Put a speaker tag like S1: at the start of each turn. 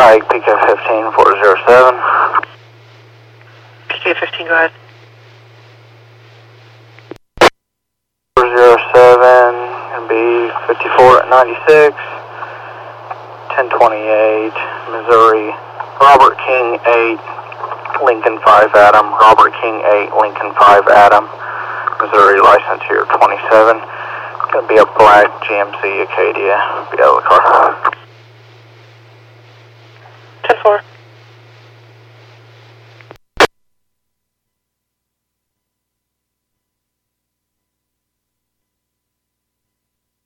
S1: Pike, PK15, 407.
S2: PK15, go ahead.
S1: 407, going to be 54 at 96, 1028, Missouri, Robert King 8, Lincoln 5 Adam, Robert King 8, Lincoln 5 Adam, Missouri license here 27, going to be a black GMC Acadia, be out of the car.
S2: 10-4.